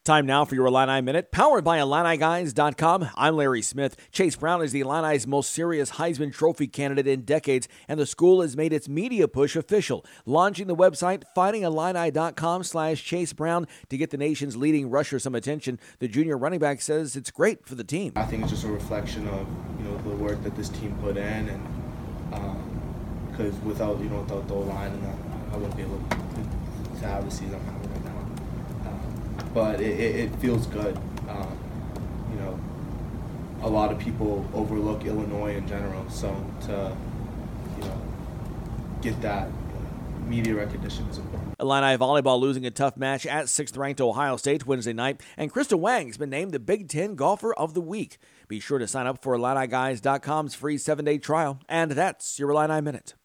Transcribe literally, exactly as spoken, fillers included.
Time now for your Illini Minute, powered by Illini Guys dot com. I'm Larry Smith. Chase Brown is the Illini's most serious Heisman Trophy candidate in decades, and the school has made its media push official, launching the website fighting illini dot com slash Chase Brown to get the nation's leading rusher some attention. The junior running back says it's great for the team. I think it's just a reflection of, you know, the work that this team put in, and because um, without, you know, without the line, and I wouldn't be able to, to have the season I'm having right now. But it, it, it feels good. Um, you know, a lot of people overlook Illinois in general, so to, you know, get that media recognition is important. Illini volleyball losing a tough match at sixth-ranked Ohio State Wednesday night, and Krista Wang has been named the Big Ten Golfer of the Week. Be sure to sign up for Illini Guys dot com's free seven-day trial, and that's your Illini Minute.